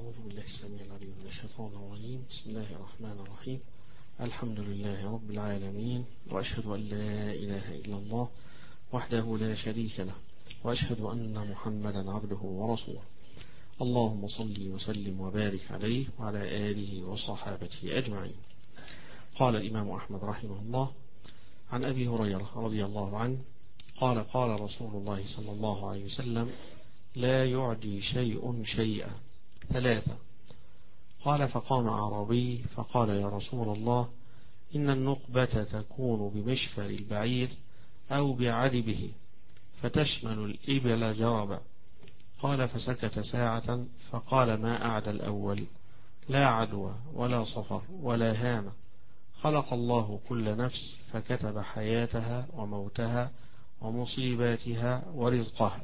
أعوذ بالله السميع العليم من الشيطان الرجيم. بسم الله الرحمن الرحيم. الحمد لله رب العالمين، وأشهد أن لا إله إلا الله وحده لا شريك له، وأشهد أن محمدا عبده ورسوله. اللهم صل وسلم وبارك عليه وعلى آله وصحابته أجمعين. قال الإمام أحمد رحمه الله عن أبي هريرة رضي الله عنه قال قال رسول الله صلى الله عليه وسلم: لا يعدي شيء شيئا ثلاثة. قال: فقام أعرابي فقال: يا رسول الله، إن النقبة تكون بمشفر البعير أو بعدبه فتشمل الإبل جربا. قال: فسكت ساعة فقال: ما أعد الأول؟ لا عدوى ولا صفر ولا هامة. خلق الله كل نفس فكتب حياتها وموتها ومصيباتها ورزقها.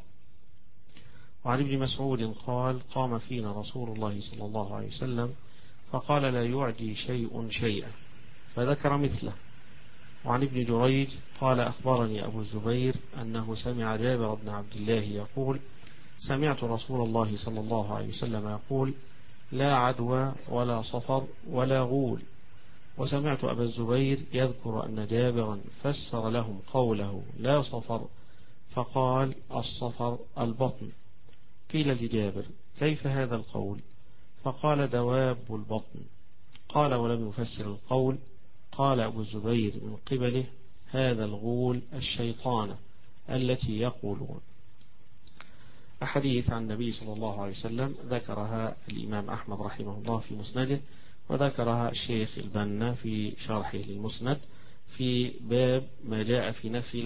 وعن ابن مسعود قال: قام فينا رسول الله صلى الله عليه وسلم فقال: لا يعدي شيء شيئا، فذكر مثله. وعن ابن جريج قال: أخبرني أبو الزبير أنه سمع جابر بن عبد الله يقول: سمعت رسول الله صلى الله عليه وسلم يقول: لا عدوى ولا صفر ولا غول. وسمعت أبا الزبير يذكر أن جابرا فسر لهم قوله لا صفر فقال: الصفر البطن. قيل لجابر: كيف هذا القول؟ فقال: دواب البطن. قال: ولم يفسر القول. قال أبو الزبير من قبله: هذا الغول الشيطان التي يقولون. أحاديث عن النبي صلى الله عليه وسلم ذكرها الإمام أحمد رحمه الله في مسنده، وذكرها الشيخ البنا في شرحه للمسند في باب ما جاء في نفي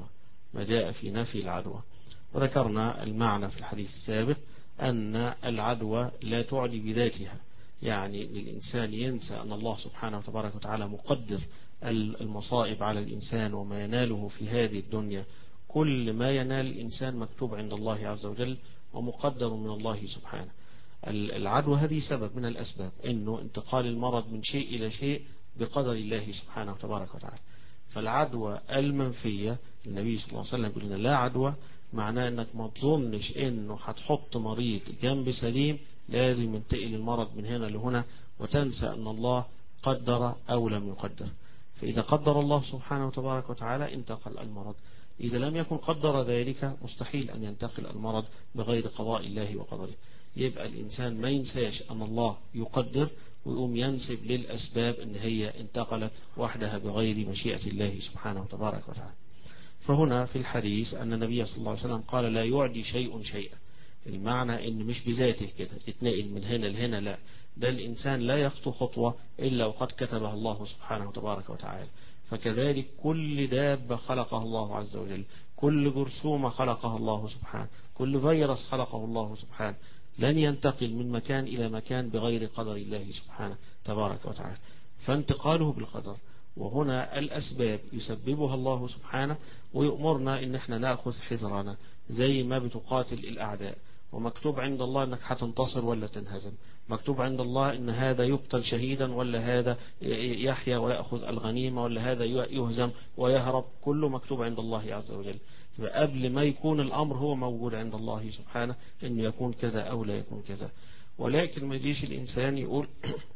العدوى. وذكرنا المعنى في الحديث السابق أن العدوى لا تعدي بذاتها، يعني الإنسان ينسى أن الله سبحانه وتبارك وتعالى مقدر المصائب على الإنسان وما يناله في هذه الدنيا. كل ما ينال الإنسان مكتوب عند الله عز وجل ومقدر من الله سبحانه. العدوى هذه سبب من الأسباب، إنه انتقال المرض من شيء إلى شيء بقدر الله سبحانه وتبارك وتعالى. فالعدوى المنفية النبي صلى الله عليه وسلم يقول لنا لا عدوى، معناه انك ما تظنش انه هتحط مريض جنب سليم لازم ينتقل المرض من هنا لهنا، وتنسى ان الله قدر او لم يقدر. فاذا قدر الله سبحانه وتبارك وتعالى انتقل المرض، اذا لم يكن قدر ذلك مستحيل ان ينتقل المرض بغير قضاء الله وقدره. يبقى الانسان ما ينساش ان الله يقدر ويقوم ينسب للاسباب ان هي انتقلت وحدها بغير مشيئة الله سبحانه وتبارك وتعالى. فهنا في الحديث أن النبي صلى الله عليه وسلم قال: لا يعدي شيء شيئا. المعنى إن مش بذاته كده يتنقل من هنا لهنا، لا، ده الإنسان لا يخطو خطوة إلا وقد كتبها الله سبحانه وتبارك وتعالى. فكذلك كل دابة خلقها الله عز وجل، كل جرثومة خلقها الله سبحانه، كل فيروس خلقه الله سبحانه، لن ينتقل من مكان إلى مكان بغير قدر الله سبحانه تبارك وتعالى. فانتقاله بالقدر. وهنا الأسباب يسببها الله سبحانه، ويؤمرنا إن احنا نأخذ حذرنا زي ما بتقاتل الأعداء، ومكتوب عند الله إنك هتنتصر ولا تنهزم، مكتوب عند الله إن هذا يقتل شهيدا ولا هذا يحيى ويأخذ الغنيمة ولا هذا يهزم ويهرب، كله مكتوب عند الله عز وجل. قبل ما يكون الأمر هو موجود عند الله سبحانه إنه يكون كذا أو لا يكون كذا. ولكن ما يجيش الإنسان يقول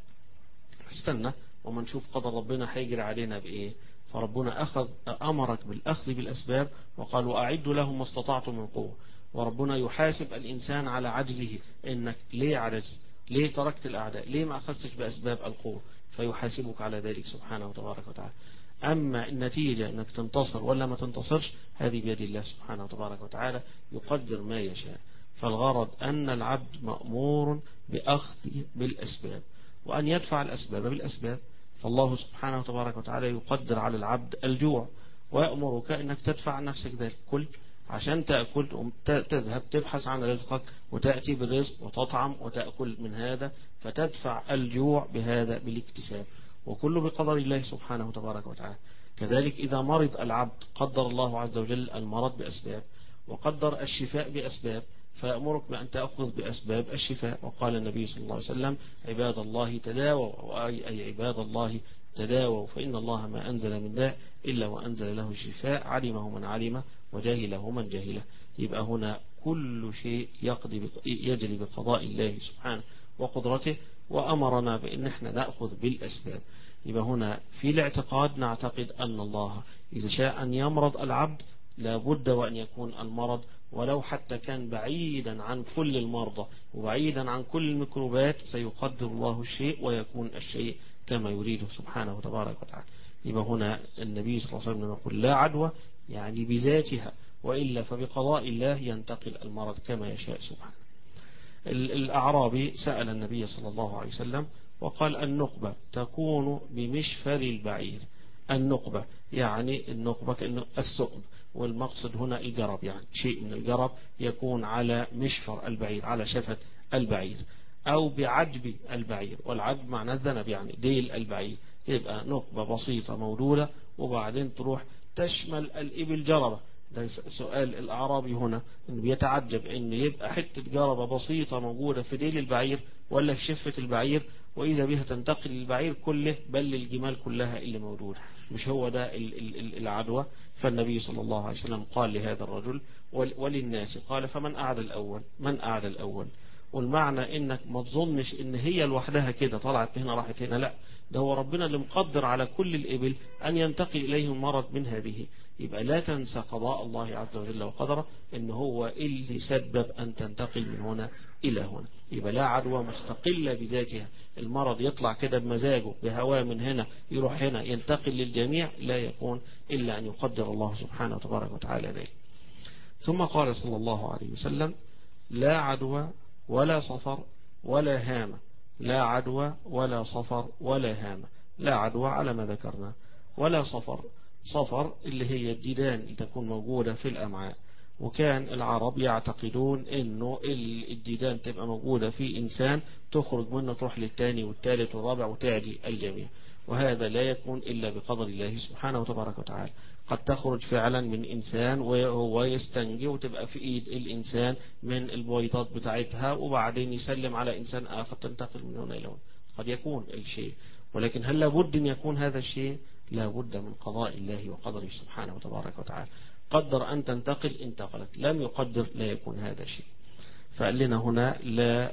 استنى وما نشوف قدر ربنا هيجري علينا بإيه. فربنا أمرك بالأخذ بالأسباب وقال: وأعدوا لهم ما استطعتم من قوة. وربنا يحاسب الإنسان على عجزه، إنك ليه عجز، ليه تركت الأعداء، ليه ما أخذتش بأسباب القوة، فيحاسبك على ذلك سبحانه وتبارك وتعالى. أما النتيجة إنك تنتصر ولا ما تنتصرش هذه بيد الله سبحانه وتبارك وتعالى، يقدر ما يشاء. فالغرض أن العبد مأمور بأخذ بالأسباب وأن يدفع الأسباب بالأسباب. فالله سبحانه وتبارك وتعالى يقدر على العبد الجوع ويأمرك أنك تدفع عن نفسك ذلك كل عشان تأكل، تذهب تبحث عن رزقك وتأتي بالرزق وتطعم وتأكل من هذا، فتدفع الجوع بهذا بالاكتساب، وكله بقدر الله سبحانه وتبارك وتعالى. كذلك إذا مرض العبد قدر الله عز وجل المرض بأسباب وقدر الشفاء بأسباب، فيأمرك بأن تأخذ بأسباب الشفاء. وقال النبي صلى الله عليه وسلم: عباد الله تداووا، أي عباد الله تداووا، فإن الله ما أنزل من داء إلا وأنزل له الشفاء، علمه من علمه وجاهله من جهله. يبقى هنا كل شيء يجري بقضاء الله سبحانه وقدرته، وأمرنا بأن احنا نأخذ بالأسباب. يبقى هنا في الاعتقاد نعتقد أن الله إذا شاء أن يمرض العبد لابد وأن يكون المرض ولو حتى كان بعيدا عن كل المرضى وبعيدا عن كل الميكروبات، سيقدر الله الشيء ويكون الشيء كما يريده سبحانه وتبارك وتعالى. يبقى هنا النبي صلى الله عليه وسلم يقول لا عدوى يعني بذاتها، وإلا فبقضاء الله ينتقل المرض كما يشاء سبحانه. الأعرابي سأل النبي صلى الله عليه وسلم وقال النقبة تكون بمشفر البعير. النقبة يعني النقبة كأنه الثقب، والمقصد هنا الجرب، يعني شيء من الجرب يكون على مشفر البعير، على شفة البعير، أو بعجب البعير، والعجب معنى الذنب يعني ديل البعير. تبقى نقبة بسيطة مولولة وبعدين تروح تشمل الإبل جربة. ده سؤال الأعرابي هنا إنه بيتعجب إن يبقى حتة جربة بسيطة موجودة في ديل البعير ولا في شفة البعير، وإذا بها تنتقل البعير كله بل للجمال كلها اللي موجودة. مش هو ده العدوى؟ فالنبي صلى الله عليه وسلم قال لهذا الرجل وللناس قال فمن أعدى الأول؟ من أعدى الأول؟ والمعنى إنك ما تظنش إن هي لوحدها كده طلعت هنا راحت هنا، لا، ده هو ربنا اللي مقدر على كل الإبل أن ينتقل إليهم مرض من هذه. يبقى لا تنسى قضاء الله عز وجل وقدره إن هو اللي سبب أن تنتقل من هنا إلى هنا. يبقى لا عدوى مستقلة بذاتها، المرض يطلع كده بمزاجه بهواه من هنا يروح هنا ينتقل للجميع، لا يكون إلا أن يقدر الله سبحانه وتبارك وتعالى ذلك. ثم قال صلى الله عليه وسلم لا عدوى ولا صفر ولا هامة. لا عدوى ولا صفر ولا هامة. لا عدوى على ما ذكرنا، ولا صفر. صفر اللي هي الديدان اللي تكون موجودة في الأمعاء، وكان العرب يعتقدون انه الديدان تبقى موجودة في انسان تخرج منه تروح للثاني والثالث والرابع وتعدي الجميع، وهذا لا يكون الا بقدر الله سبحانه وتبارك وتعالى. قد تخرج فعلا من انسان وهو يستنجي وتبقى في ايد الانسان من البويضات بتاعتها، وبعدين يسلم على انسان اخر تنتقل من هنا الى هنا. قد يكون الشيء، ولكن هل لابد ان يكون هذا الشيء؟ لابد من قضاء الله وقدره سبحانه وتبارك وتعالى. قدر أن تنتقل انتقلت، لم يقدر لا يكون هذا شيء. فقال لنا هنا لا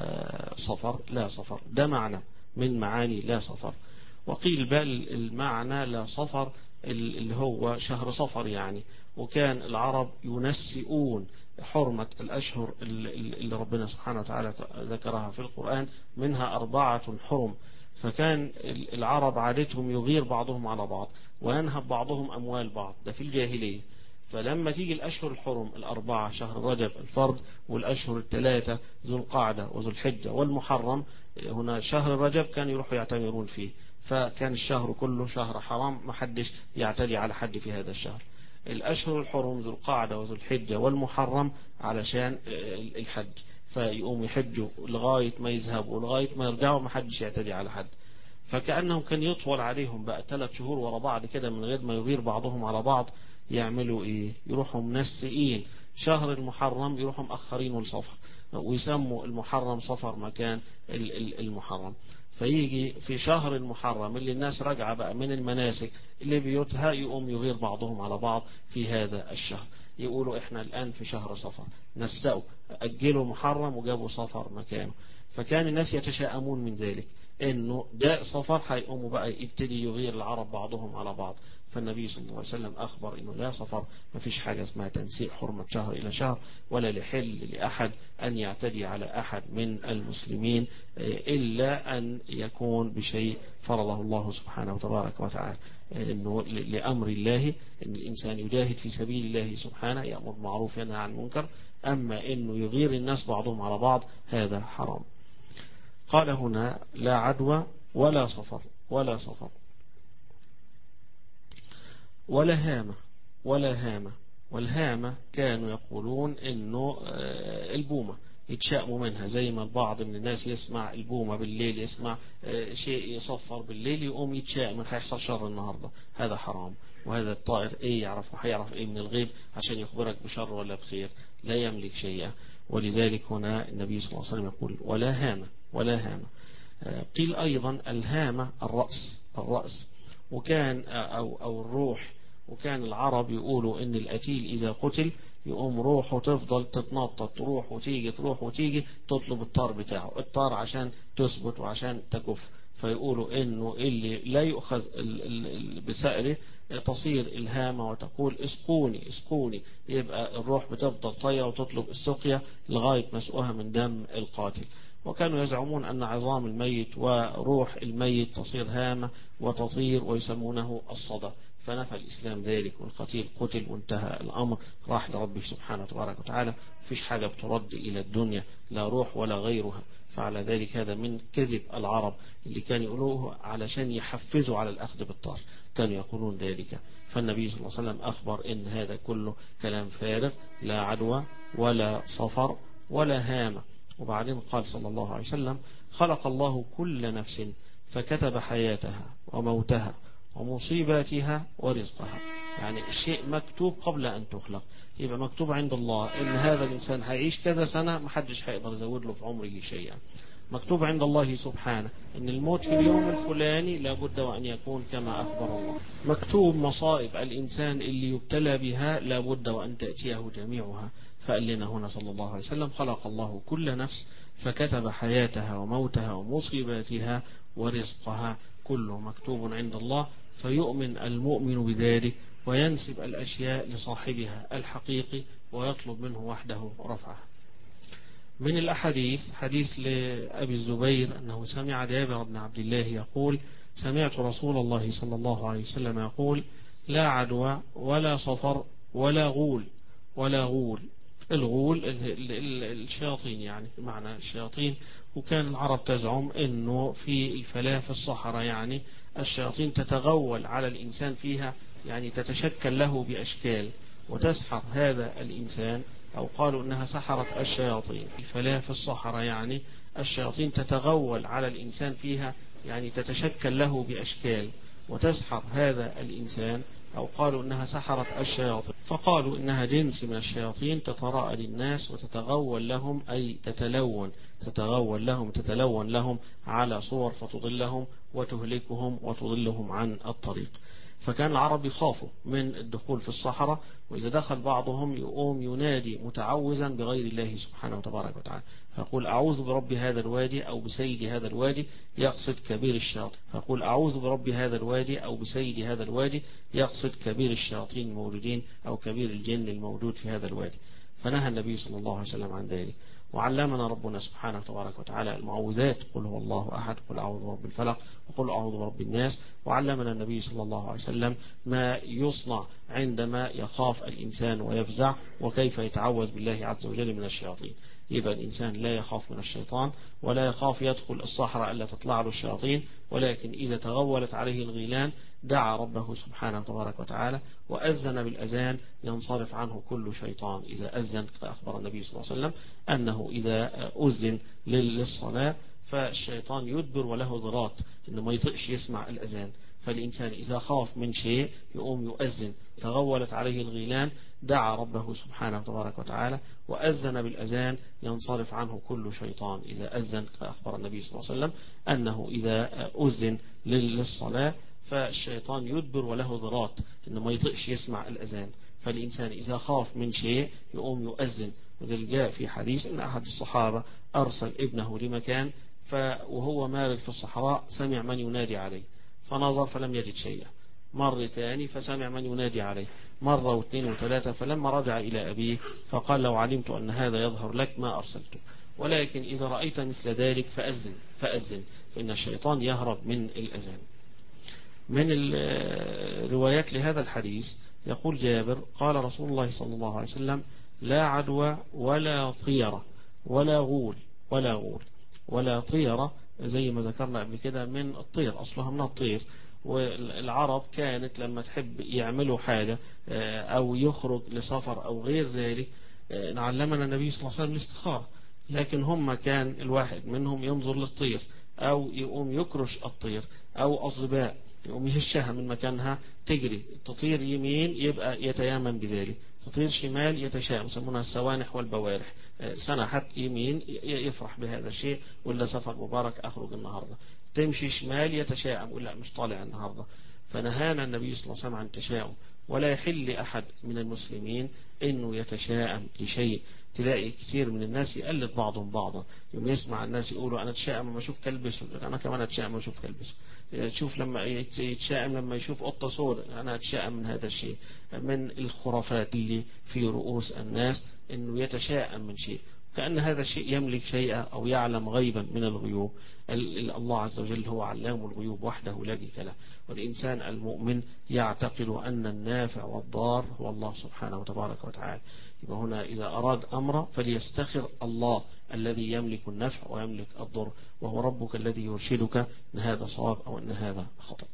صفر. لا صفر ده معنى من معاني لا صفر. وقيل بل المعنى لا صفر اللي هو شهر صفر يعني. وكان العرب ينسئون حرمة الأشهر اللي ربنا سبحانه وتعالى ذكرها في القرآن، منها 4 حرم. فكان العرب عادتهم يغير بعضهم على بعض وينهب بعضهم أموال بعض، ده في الجاهلية. فلما تيجي الأشهر الحرم 4، شهر رجب الفرد، والأشهر 3 ذو القعدة وذو الحجة والمحرم، هنا شهر رجب كانوا يروحوا يعتمرون فيه، فكان الشهر كله شهر حرام، ما حدش يعتدي على حد في هذا الشهر. الأشهر الحرم ذو القعدة وذو الحجة والمحرم علشان الحج، فيقوم يحجوا لغاية ما يذهبوا ولغاية ما يرجعوا، ما حدش يعتدي على حد. فكأنهم كان يطول عليهم بقى 3 شهور ورا بعض كده من غير ما يغير بعضهم على بعض. يعملوا ايه؟ يروحوا منسئين شهر المحرم، يروحوا مأخرين الصفر ويسموا المحرم صفر مكان المحرم. فيجي في شهر المحرم اللي الناس راجعة بقى من المناسك اللي بيوتها، يقوم يغير بعضهم على بعض في هذا الشهر، يقولوا احنا الآن في شهر صفر، نسأوا أجلوا محرم وجابوا صفر مكانه. فكان الناس يتشائمون من ذلك، انه ده صفر هيقوموا بقى يبتدي يغير العرب بعضهم على بعض. فالنبي صلى الله عليه وسلم أخبر انه لا صفر، ما فيش حاجة اسمها تنسيق حرمة شهر إلى شهر، ولا لحل لأحد أن يعتدي على أحد من المسلمين إلا أن يكون بشيء فرضه الله سبحانه وتبارك وتعالى، انه لأمر الله ان الإنسان يجاهد في سبيل الله سبحانه، يأمر بالمعروف ينهى عن المنكر. أما انه يغير الناس بعضهم على بعض هذا حرام. قال هنا لا عدوى ولا صفر ولا صفر ولا هامة. ولا هامة، والهامة كانوا يقولون انه البومة يتشائموا منها، زي ما البعض من الناس يسمع البومة بالليل، يسمع شيء يصفر بالليل يقوم يتشائم هيحصل شر النهاردة. هذا حرام. وهذا الطائر ايه يعرف هيعرف ايه من الغيب عشان يخبرك بشر ولا بخير؟ لا يملك شيئا. ولذلك هنا النبي صلى الله عليه وسلم يقول ولا هامة ولا هامة. قيل أيضا الهامة الرأس وكان أو الروح. وكان العرب يقولوا إن القتيل إذا قتل يقوم روحه تفضل تتنطط، تروح وتيجي تروح وتيجي، تطلب الطار بتاعه، الطار عشان تثبت وعشان تكف. فيقولوا انه اللي لا يؤخذ بسأله تصير الهامة وتقول اسقوني اسقوني، يبقى الروح بتفضل طية وتطلب السقيا لغاية مسؤها من دم القاتل. وكانوا يزعمون أن عظام الميت وروح الميت تصير هامة وتطير ويسمونه الصدى، فنفى الإسلام ذلك، والقتيل قتل وانتهى الأمر، راح لربه سبحانه وتبارك وتعالى. مفيش حاجة بترد إلى الدنيا، لا روح ولا غيرها. فعلى ذلك هذا من كذب العرب اللي كانوا يقولوه علشان يحفزوا على الأخذ بالطار، كانوا يقولون ذلك. فالنبي صلى الله عليه وسلم أخبر إن هذا كله كلام فارغ، لا عدوى ولا صفر ولا هامة. وبعدين قال صلى الله عليه وسلم: خلق الله كل نفس فكتب حياتها وموتها ومصيباتها ورزقها. يعني الشيء مكتوب قبل أن تخلق، يبقى مكتوب عند الله إن هذا الإنسان هيعيش كذا سنة، محدش هيقدر يزود له في عمره شيئا. مكتوب عند الله سبحانه إن الموت في اليوم الفلاني لابد وأن يكون كما أخبر الله. مكتوب مصائب الإنسان اللي يبتلى بها لابد وأن تأتيه جميعها. فقال لنا هنا صلى الله عليه وسلم: خلق الله كل نفس فكتب حياتها وموتها ومصيباتها ورزقها، كله مكتوب عند الله. فيؤمن المؤمن بذلك وينسب الأشياء لصاحبها الحقيقي ويطلب منه وحده رفعها. من الأحاديث حديث لأبي الزبير أنه سمع جابر بن عبد الله يقول: سمعت رسول الله صلى الله عليه وسلم يقول: لا عدوى ولا صفر ولا غول. ولا غول، الغول الشياطين، يعني معنى الشياطين. وكان العرب تزعم أنه في الفلاة في الصحراء يعني الشياطين تتغول على الإنسان فيها، يعني تتشكل له بأشكال وتسحر هذا الإنسان، أو قالوا أنها سحرت الشياطين. الفلاة في الصحراء يعني الشياطين تتغول على الإنسان فيها، يعني تتشكل له بأشكال وتسحر هذا الإنسان، أو قالوا إنها سحرت الشياطين، فقالوا إنها جنس من الشياطين تتراءى للناس وتتغول لهم، أي تتلون لهم على صور فتضلهم وتهلكهم وتضلهم عن الطريق. فكان العرب يخافوا من الدخول في الصحراء، وإذا دخل بعضهم يقوم ينادي متعوذا بغير الله سبحانه وتبارك وتعالى، فيقول: أعوذ برب هذا الوادي أو بسيد هذا الوادي، يقصد كبير الشياطين. فيقول: أعوذ برب هذا الوادي أو بسيد هذا الوادي، يقصد كبير الشياطين الموجودين أو كبير الجن الموجود في هذا الوادي. فنهى النبي صلى الله عليه وسلم عن ذلك. وعلمنا ربنا سبحانه وتبارك وتعالى المعوذات: قل هو الله أحد، قل أعوذ برب الفلق، وقل أعوذ برب الناس. وعلمنا النبي صلى الله عليه وسلم ما يصنع عندما يخاف الإنسان ويفزع، وكيف يتعوذ بالله عز وجل من الشياطين. يبقى الإنسان لا يخاف من الشيطان ولا يخاف يدخل الصحراء ألا تطلع له الشياطين، ولكن إذا تغولت عليه الغيلان دعا ربه سبحانه وتبارك وتعالى وأذن بالأذان ينصرف عنه كل شيطان. إذا أذن، أخبر النبي صلى الله عليه وسلم أنه إذا أذن للصلاة فالشيطان يدبر وله ضراط، إنه ما يطقش يسمع الأذان. فالإنسان إذا خاف من شيء يقوم يؤذن. تغولت عليه الغيلان دعا ربه سبحانه وتبارك وتعالى وأذن بالأذان ينصرف عنه كل شيطان. إذا أذن، أخبر النبي صلى الله عليه وسلم أنه إذا أذن للصلاة فالشيطان يدبر وله ضراط، إنه ما يطقش يسمع الأذان. فالإنسان إذا خاف من شيء يقوم يؤذن. وذلك جاء في حديث أن أحد الصحابة أرسل ابنه لمكان، وهو مارد في الصحراء سمع من ينادي عليه، فنظر فلم يجد شيئا. مر ثاني فسمع من ينادي عليه، مرة واثنين وثلاثة. فلما رجع إلى أبيه فقال: لو علمت أن هذا يظهر لك ما أرسلته، ولكن إذا رأيت مثل ذلك فأذن فإن الشيطان يهرب من الأذان. من الروايات لهذا الحديث يقول جابر: قال رسول الله صلى الله عليه وسلم: لا عدوى ولا طيرة ولا غول. ولا طيرة زي ما ذكرنا قبل كده من الطير، أصلها من الطير. والعرب كانت لما تحب يعملوا حاجة أو يخرج لسفر أو غير ذلك، علمنا النبي صلى الله عليه وسلم الاستخارة، لكن هم كان الواحد منهم ينظر للطير أو يقوم يكرش الطير أو الظباء، يقوم يهشها من مكانها تجري، تطير يمين يبقى يتيامن بذلك، تطير شمال يتشائم، يسمونها السوانح والبوارح. سنحت يمين يفرح بهذا الشيء، ولا سفر مبارك أخرج النهاردة. تمشي شمال يتشائم، ولا مش طالع النهاردة. فنهانا النبي صلى الله عليه وسلم عن التشاؤم، ولا يحل أحد من المسلمين إنه يتشائم لشيء. تلاقي كثير من الناس يقلد بعضهم بعضا، يوم يسمع الناس يقولوا أنا أتشائم لما أشوف كلب أسود، أنا كمان أتشائم لما أشوف كلب أسود. تشوف لما يتشائم لما يشوف قطة سوداء، أنا أتشائم من هذا الشيء. من الخرافات اللي في رؤوس الناس إنه يتشائم من شيء، كأن هذا الشيء يملك شيئا أو يعلم غيبا من الغيوب. الله عز وجل هو علام الغيوب وحده لا شريك له. والإنسان المؤمن يعتقد أن النافع والضار هو الله سبحانه وتبارك وتعالى. يبقى هنا إذا أراد أمرا فليستخر الله الذي يملك النفع ويملك الضر، وهو ربك الذي يرشدك أن هذا صواب أو أن هذا خطأ.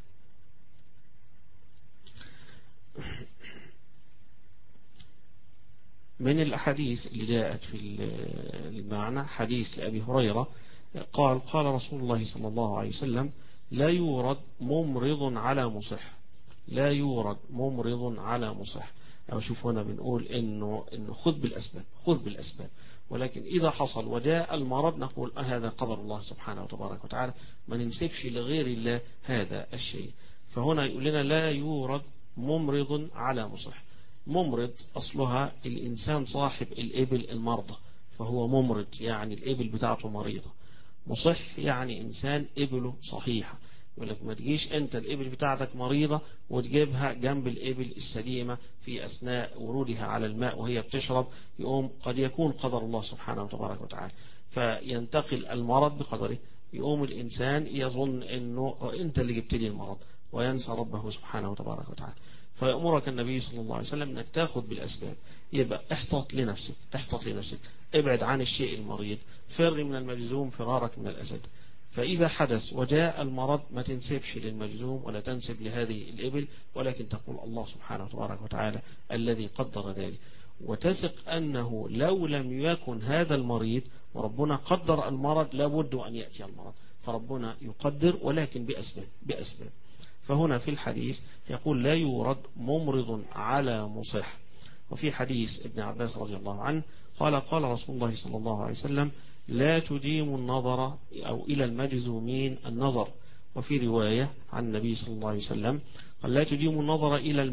من الأحاديث اللي جاءت في المعنى حديث لأبي هريرة قال رسول الله صلى الله عليه وسلم: لا يورد ممرض على مصح، لا يورد ممرض على مصح. أو شوف هنا بنقول إنه خذ بالأسباب، ولكن إذا حصل وجاء المرض نقول هذا قدر الله سبحانه وتبارك وتعالى، ما ننسبش لغير الله هذا الشيء. فهنا يقول لنا لا يورد ممرض على مصح. ممرض أصلها الإنسان صاحب الإبل المرضى، فهو ممرض يعني الإبل بتاعته مريضة. مصح يعني إنسان إبله صحيحة. يقول لك ما تجيش أنت الإبل بتاعتك مريضة وتجيبها جنب الإبل السليمة في أثناء ورودها على الماء وهي بتشرب، يقوم قد يكون قدر الله سبحانه وتبارك وتعالى فينتقل المرض بقدره. يقوم الإنسان يظن أنه أنت اللي جبت لي المرض وينسى ربه سبحانه وتبارك وتعالى. فيأمرك النبي صلى الله عليه وسلم أنك تأخذ بالأسباب. يبقى احتط لنفسك، ابعد عن الشيء المريض، فر من المجزوم فرارك من الأسد. فإذا حدث وجاء المرض ما تنسبش للمجزوم ولا تنسب لهذه الإبل، ولكن تقول الله سبحانه وتبارك وتعالى الذي قدر ذلك، وتثق أنه لو لم يكن هذا المريض وربنا قدر المرض لابد أن يأتي المرض، فربنا يقدر ولكن بأسباب. فهنا في الحديث يقول لا يورد ممرض على مصح. وفي حديث ابن عباس رضي الله عنه قال رسول الله صلى الله عليه وسلم: لا تديم النظر أو إلى المجزومين النظر. وفي رواية عن النبي صلى الله عليه وسلم قال: لا تديم النظر إلى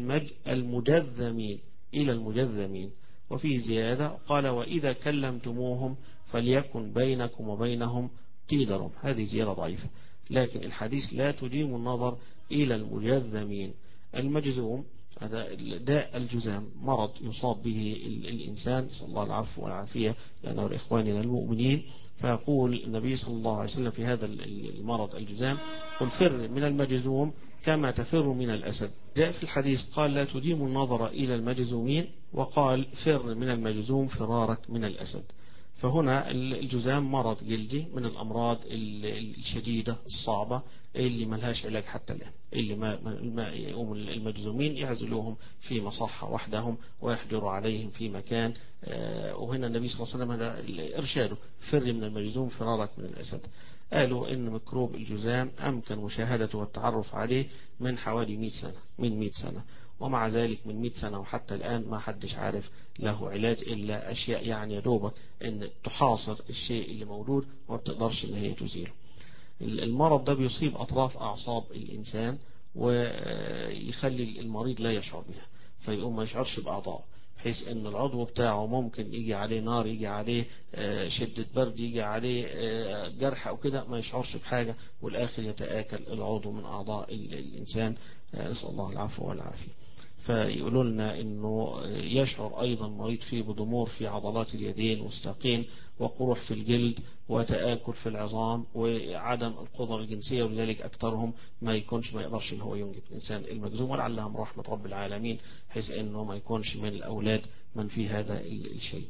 المجذمين. وفي زيادة قال: وإذا كلمتموهم فليكن بينكم وبينهم قيدر. هذه زيادة ضعيفة، لكن الحديث لا تديم النظر إلى المجذمين. المجزوم هذا داء الجزام، مرض يصاب به الإنسان، صلى الله العفو والعافية لأنه لإخواننا المؤمنين. فيقول النبي صلى الله عليه وسلم في هذا المرض الجزام: قل فر من المجزوم كما تفر من الأسد. جاء في الحديث قال: لا تديم النظر إلى المجزومين، وقال: فر من المجزوم فرارك من الأسد. فهنا الجزام مرض جلدي من الأمراض الشديدة الصعبة اللي ملهاش علاج حتى الآن، اللي ما يقوم المجزومين يعزلوهم في مصحة وحدهم ويحجروا عليهم في مكان. وهنا النبي صلى الله عليه وسلم هذا إرشاده: فر من المجزوم فرارك من الأسد. قالوا إن ميكروب الجزام أمكن مشاهدته والتعرف عليه من حوالي 100 سنة، ومع ذلك من 100 سنة وحتى الآن ما حدش عارف له علاج إلا أشياء يعني يدوبك إن تحاصر الشيء اللي موجود وما بتقدرش إن هي تزيله. المرض ده بيصيب أطراف أعصاب الإنسان ويخلي المريض لا يشعر بها، فيقوم ما يشعرش بأعضاء، بحيث ان العضو بتاعه ممكن يجي عليه نار، يجي عليه شدة برد، يجي عليه جرح او كده، ما يشعرش بحاجة، والاخر يتآكل العضو من اعضاء الانسان، نسأل الله العفو والعافية. فيقولوا لنا انه يشعر ايضا مريض فيه بضمور في عضلات اليدين والساقين، وقروح في الجلد، وتآكل في العظام، وعدم القدرة الجنسية، ولذلك اكثرهم ما يقدرش ان هو ينجب الانسان المجزوم، ولعلها من رحمة رب العالمين، حيث انه ما يكونش من الاولاد من في هذا الشيء.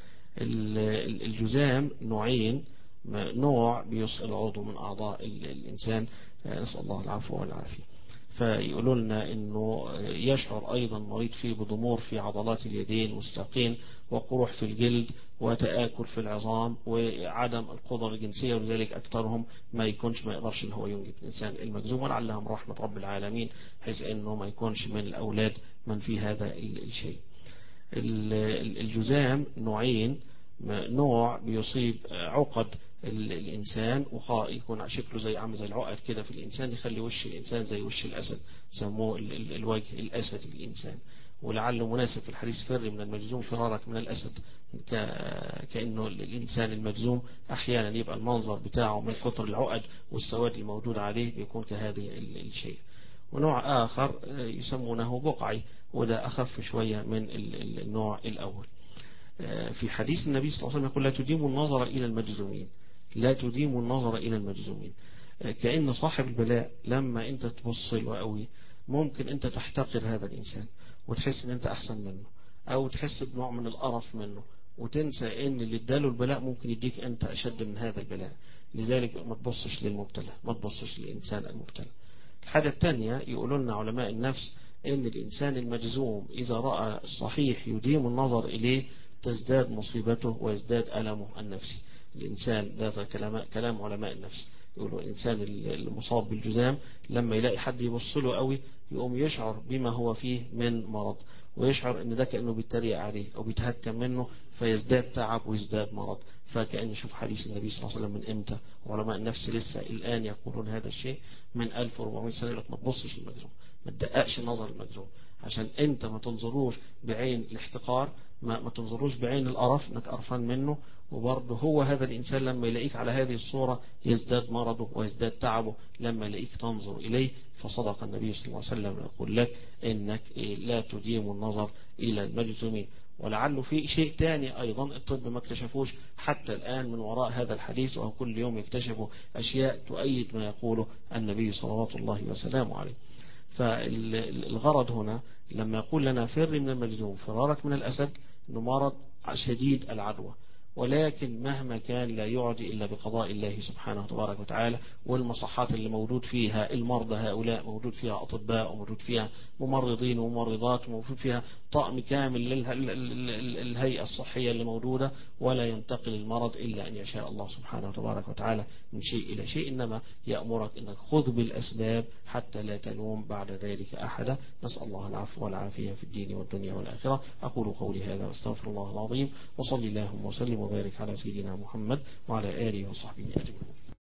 الجزام نوعين: نوع بيصل العضو من اعضاء الانسان، نسأل الله العفو والعافية. فيقولوا لنا انه يشعر ايضا مريض فيه بضمور في عضلات اليدين والساقين، وقروح في الجلد، وتآكل في العظام، وعدم القدرة الجنسية، ولذلك اكثرهم ما يقدرش ان هو ينجب الانسان المجزوم، ولعلها من رحمة رب العالمين، حيث انه ما يكونش من الاولاد من في هذا الشيء. الجزام نوعين: نوع بيصيب عقد الإنسان يكون شكله زي عامل زي العقد كده في الإنسان، يخلي وش الإنسان زي وش الأسد، سموه الوجه الأسدي للإنسان. ولعله مناسب في الحديث فر من المجذوم فرارك من الأسد، كأنه الإنسان المجذوم أحيانا يبقى المنظر بتاعه من كتر العقد والسواد الموجود عليه بيكون كهذه الشيء. ونوع آخر يسمونه بقعي، وده أخف شوية من النوع الأول. في حديث النبي صلى الله عليه وسلم يقول لا تديموا النظر إلى المجذومين، لا تديموا النظر إلى المجذومين. كأن صاحب البلاء لما أنت تبص له قوي ممكن أنت تحتقر هذا الإنسان وتحس أن أنت أحسن منه، أو تحس بنوع من القرف منه، وتنسى أن اللي اداله البلاء ممكن يديك أنت أشد من هذا البلاء. لذلك ما تبصش للمبتلى، ما تبصش للإنسان المبتلى. الحاجة الثانية يقولون لنا علماء النفس أن الإنسان المجزوم إذا رأى الصحيح يديم النظر إليه تزداد مصيبته ويزداد ألمه النفسي. الإنسان ده كلام علماء النفس، يقولوا الإنسان المصاب بالجذام لما يلاقي حد يبص له قوي يقوم يشعر بما هو فيه من مرض، ويشعر ان ده كأنه بيتريق عليه او بيتهكم منه، فيزداد تعب ويزداد مرض. فكأن نشوف حديث النبي صلى الله عليه وسلم من امتى، وعلماء النفس لسه الآن يقولون هذا الشيء من 1400 سنة، لك ما تبصش المجزوم، ما تدققش نظر المجزوم، عشان انت ما تنظروش بعين الاحتقار، ما تنظروش بعين القرف انك قرفان منه. وبرضه هو هذا الإنسان لما يلاقيك على هذه الصورة يزداد مرضه ويزداد تعبه لما يلاقيك تنظر إليه. فصدق النبي صلى الله عليه وسلم يقول لك إنك لا تديم النظر إلى المجزومين. ولعله في شيء تاني أيضا الطب ما اكتشفوش حتى الآن من وراء هذا الحديث، وهم كل يوم يكتشفوا أشياء تؤيد ما يقوله النبي صلوات الله وسلامه عليه. فالغرض هنا لما يقول لنا فر من المجزوم فرارك من الأسد، إنه مرض شديد العدوى، ولكن مهما كان لا يعدي إلا بقضاء الله سبحانه وتبارك وتعالى. والمصحات اللي موجود فيها المرضى هؤلاء موجود فيها أطباء، وموجود فيها ممرضين وممرضات، وموجود فيها طقم كامل للهيئة الصحية اللي موجودة، ولا ينتقل المرض إلا أن يشاء الله سبحانه وتبارك وتعالى من شيء إلى شيء. إنما يأمرك أنك خذ بالأسباب حتى لا تلوم بعد ذلك أحدا. نسأل الله العفو والعافية في الدين والدنيا والآخرة. أقول قولي هذا واستغفر الله العظيم، وصلي اللهم وسلم وبارك على سيدنا محمد وعلى آله وصحبه أجمعين.